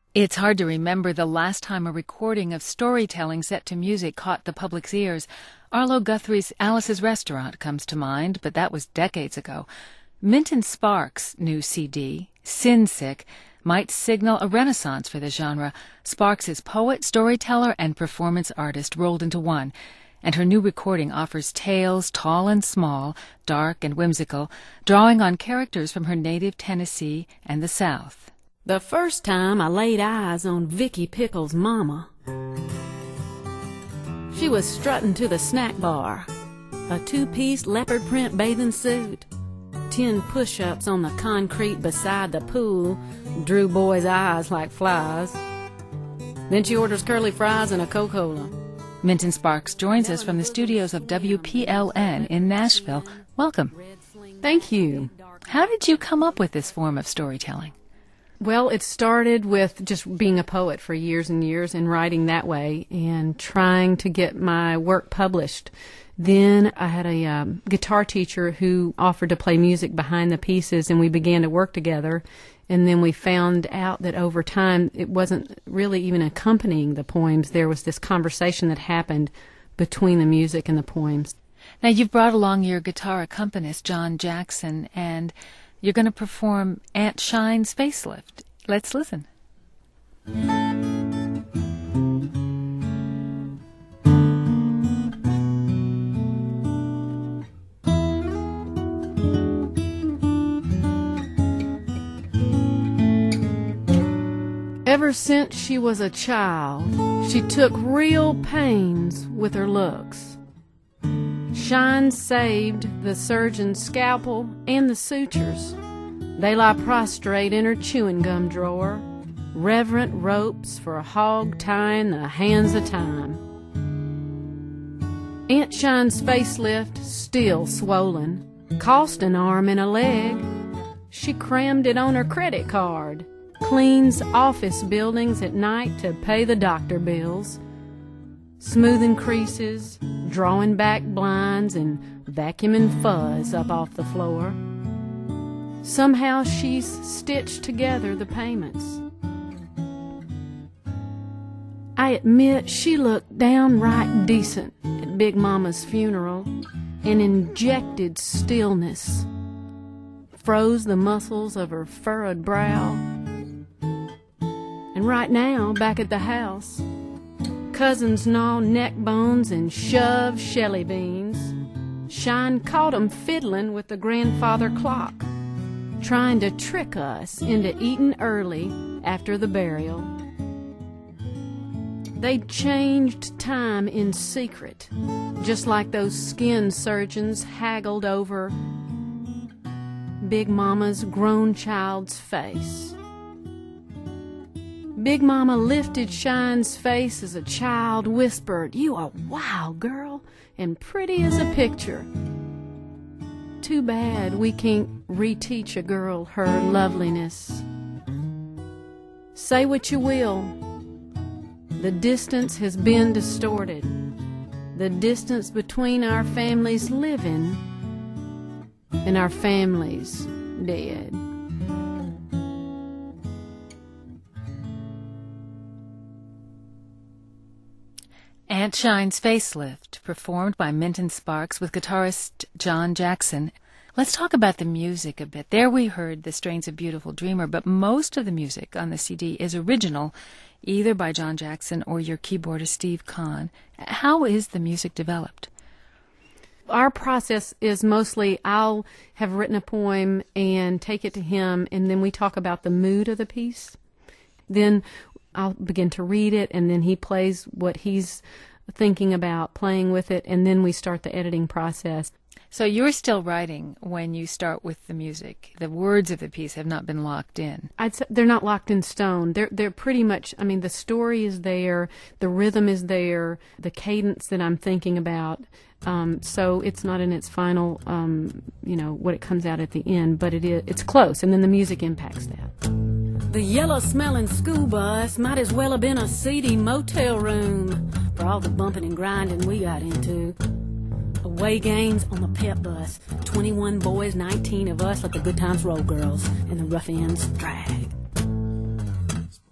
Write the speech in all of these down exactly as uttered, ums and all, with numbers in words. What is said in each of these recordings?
It's hard to remember the last time a recording of storytelling set to music caught the public's ears. Arlo Guthrie's Alice's Restaurant comes to mind, but that was decades ago. Minton Sparks' new C D, Sin Sick, might signal a renaissance for the genre. Sparks is poet, storyteller, and performance artist rolled into one, and her new recording offers tales tall and small, dark and whimsical, drawing on characters from her native Tennessee and the South. The first time I laid eyes on Vicky Pickle's mama, she was strutting to the snack bar, a two-piece leopard print bathing suit. Ten push-ups on the concrete beside the pool drew boys' eyes like flies. Then she orders curly fries and a Coca-Cola. Minton Sparks joins us from the studios of W P L N in Nashville. Welcome. Thank you. How did you come up with this form of storytelling? Well, it started with just being a poet for years and years and writing that way and trying to get my work published. Then I had a um, guitar teacher who offered to play music behind the pieces, and we began to work together. And then we found out that over time it wasn't really even accompanying the poems. There was this conversation that happened between the music and the poems. Now, you've brought along your guitar accompanist, John Jackson, and you're going to perform Aunt Shine's Facelift. Let's listen. Ever since she was a child, she took real pains with her looks. Shine saved the surgeon's scalpel and the sutures. They lie prostrate in her chewing gum drawer, reverent ropes for hog tying the hands of time. Aunt Shine's facelift, still swollen, cost an arm and a leg. She crammed it on her credit card, cleans office buildings at night to pay the doctor bills, smoothing creases, drawing back blinds, and vacuuming fuzz up off the floor. Somehow she's stitched together the payments. I admit she looked downright decent at Big Mama's funeral and injected stillness, froze the muscles of her furrowed brow. And right now, back at the house, cousins gnaw neck bones and shove shelly beans. Shine caught 'em fiddling with the grandfather clock, trying to trick us into eating early after the burial. They changed time in secret, just like those skin surgeons haggled over Big Mama's grown child's face. Big Mama lifted Shine's face as a child, whispered, "You are wow, girl, and pretty as a picture." Too bad we can't reteach a girl her loveliness. Say what you will, the distance has been distorted. The distance between our families living and our families dead. Aunt Shine's Facelift, performed by Minton Sparks with guitarist John Jackson. Let's talk about the music a bit. There we heard the strains of Beautiful Dreamer, but most of the music on the C D is original, either by John Jackson or your keyboardist Steve Kahn. How is the music developed? Our process is mostly I'll have written a poem and take it to him, and then we talk about the mood of the piece. Then I'll begin to read it, and then he plays what he's thinking about playing with it, and then we start the editing process. So you're still writing when you start with the music. The words of the piece have not been locked in. I'd say they're not locked in stone. They're they're pretty much, I mean, the story is there, the rhythm is there, the cadence that I'm thinking about. Um, so it's not in its final, um, you know, what it comes out at the end, but it is, it's close, and then the music impacts that. The yellow-smelling school bus might as well have been a seedy motel room for all the bumping and grinding we got into. Away games on the pep bus, twenty-one boys, nineteen of us, let the good times roll, girls, and the rough ends drag.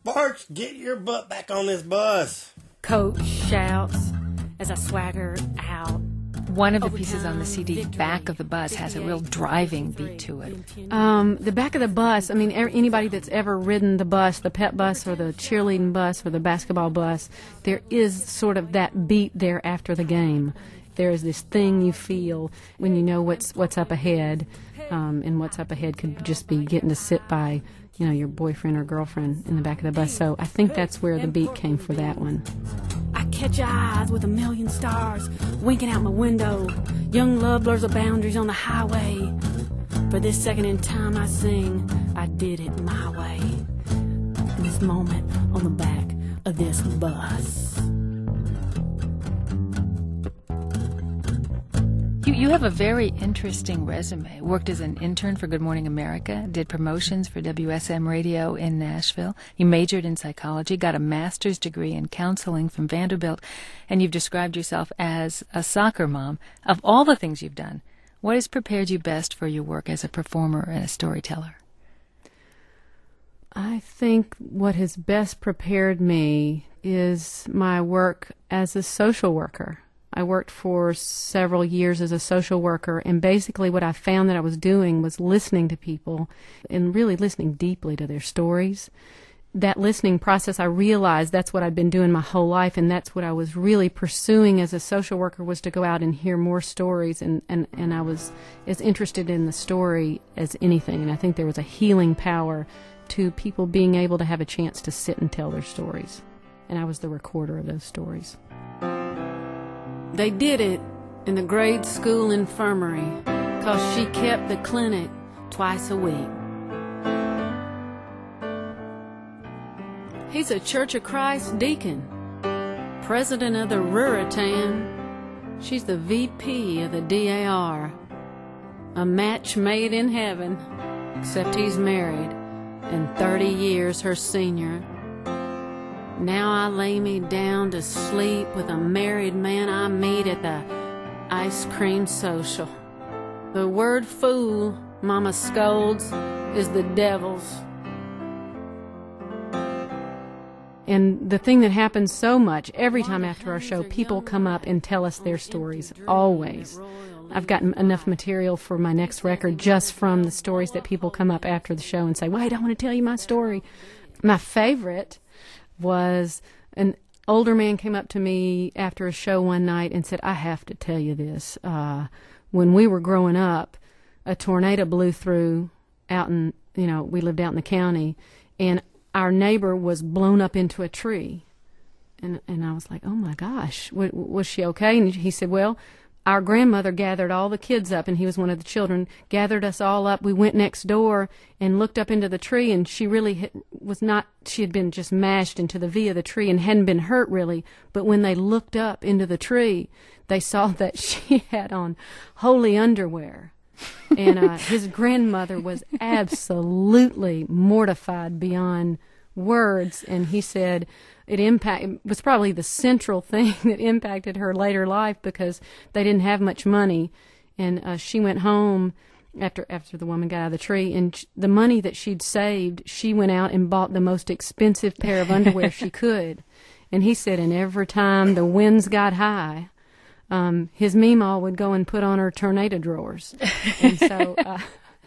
Sparks, get your butt back on this bus. Coach shouts as I swagger out. One of the pieces on the C D, Back of the Bus, has a real driving beat to it. Um, the back of the bus, I mean, er, anybody that's ever ridden the bus, the pep bus or the cheerleading bus or the basketball bus, there is sort of that beat there after the game. There is this thing you feel when you know what's what's up ahead, um, and what's up ahead could just be getting to sit by, you know, your boyfriend or girlfriend in the back of the bus. So I think that's where the beat came for that one. I catch your eyes with a million stars winking out my window. Young love blurs the boundaries on the highway. For this second in time I sing, I did it my way. In this moment on the back of this bus. You, you have a very interesting resume. Worked as an intern for Good Morning America, did promotions for W S M Radio in Nashville. You majored in psychology, got a master's degree in counseling from Vanderbilt, and you've described yourself as a soccer mom. Of all the things you've done, what has prepared you best for your work as a performer and a storyteller? I think what has best prepared me is my work as a social worker. I worked for several years as a social worker, and basically what I found that I was doing was listening to people and really listening deeply to their stories. That listening process, I realized that's what I'd been doing my whole life, and that's what I was really pursuing as a social worker, was to go out and hear more stories, and, and, and I was as interested in the story as anything, and I think there was a healing power to people being able to have a chance to sit and tell their stories, and I was the recorder of those stories. They did it in the grade school infirmary, 'cause she kept the clinic twice a week. He's a Church of Christ deacon, president of the Ruritan. She's the V P of the D A R. A match made in heaven, except he's married, and thirty years her senior. Now I lay me down to sleep with a married man I meet at the ice cream social. The word fool, Mama scolds, is the devil's. And the thing that happens so much, every time after our show, people come up and tell us their stories, always. I've gotten enough material for my next record just from the stories that people come up after the show and say, wait, I want to tell you my story. My favorite was an older man came up to me after a show one night and said, I have to tell you this. Uh, when we were growing up, a tornado blew through out in, you know, we lived out in the county, and our neighbor was blown up into a tree. And and I was like, oh my gosh, w- was she okay? And he said, well, our grandmother gathered all the kids up, and he was one of the children, gathered us all up. We went next door and looked up into the tree, and she really hit, was not, she had been just mashed into the V of the tree and hadn't been hurt really. But when they looked up into the tree, they saw that she had on holy underwear. And uh, his grandmother was absolutely mortified beyond words, and he said it impact it was probably the central thing that impacted her later life, because they didn't have much money, and uh, she went home after after the woman got out of the tree, and sh- the money that she'd saved, she went out and bought the most expensive pair of underwear she could. And he said, and every time the winds got high, um, his meemaw would go and put on her tornado drawers. And so uh,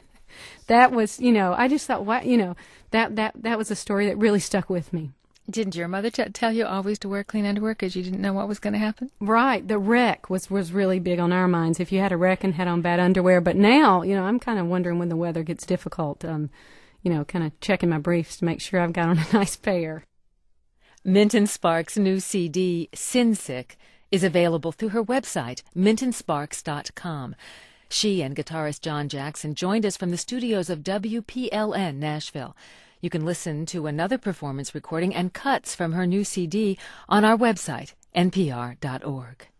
that was, you know, I just thought, what, you know, that, that, that was a story that really stuck with me. Didn't your mother t- tell you always to wear clean underwear because you didn't know what was going to happen? Right. The wreck was, was really big on our minds. If you had a wreck and had on bad underwear. But now, you know, I'm kind of wondering when the weather gets difficult, um, you know, kind of checking my briefs to make sure I've got on a nice pair. Minton Sparks' new C D, Sin Sick, is available through her website, minton sparks dot com. She and guitarist John Jackson joined us from the studios of W P L N Nashville. You can listen to another performance recording and cuts from her new C D on our website, n p r dot org.